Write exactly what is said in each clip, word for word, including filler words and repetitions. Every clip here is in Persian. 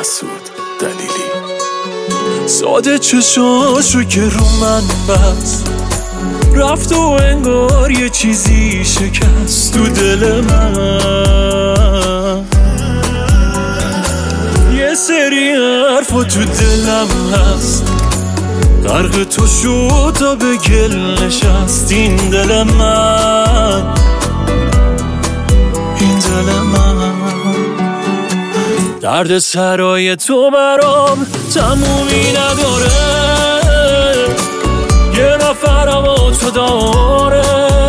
مسعود دلیلی. ساده چشاشو که رو من بست، رفت و انگار یه چیزی شکست تو دل من. یه سری حرفا تو دلم هست، غرق تو شد تا به گل نشست این دل من، این دل من. درد سرای تو برام تمومی نداره، یه نفرم با تو داره.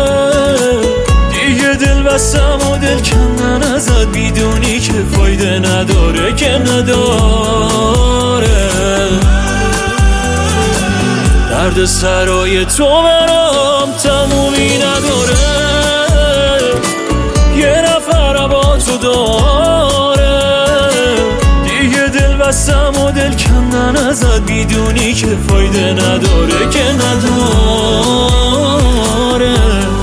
دیگه دل بستم و دل کندن ازت بیدونی که فایده نداره، که نداره. درد سرای تو برام تمومی نداره، یه نفرم با تو داره. دیگه دل بستم و دل کندن ازت بیدونی که فایده نداره، که نداره.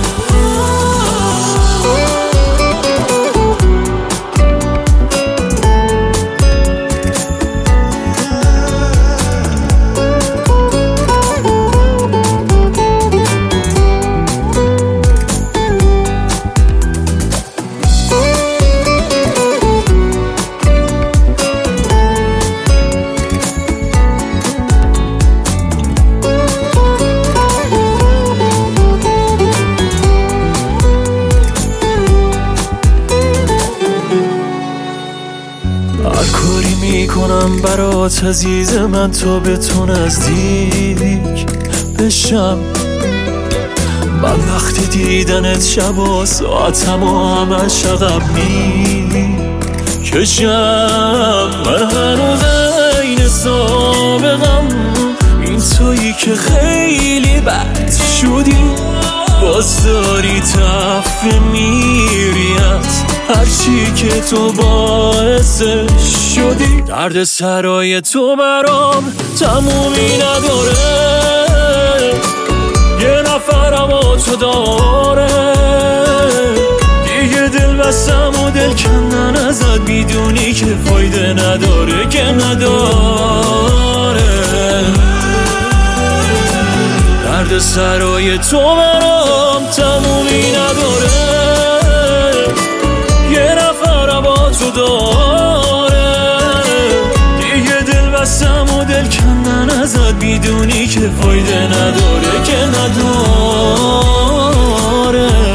هر کاری میکنم برات عزیز من تا به تو نزدیک بشم. من وقتی دیدنت شب و ساعتم و همش عقب میکشم. من هنوز عین سابقم، این تویی که خیلی بد شدی، باز داری تفه میریت هرچی که تو باعثش شدی. درد سرای تو برام تمومی نداره، یه نفرم با تو داره. دیگه دل بستم و دل کندن ازت بیدونی که فایده نداره، که نداره. درد سرای تو برام تمومی نداره، یه نفرم با تو داره. دیگه دل بستم و دل کندن ازت بیدونی که فایده نداره، که نداره.